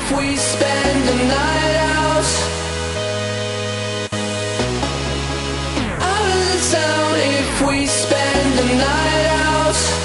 if we spend the night out? Out of the town if we spend the night out?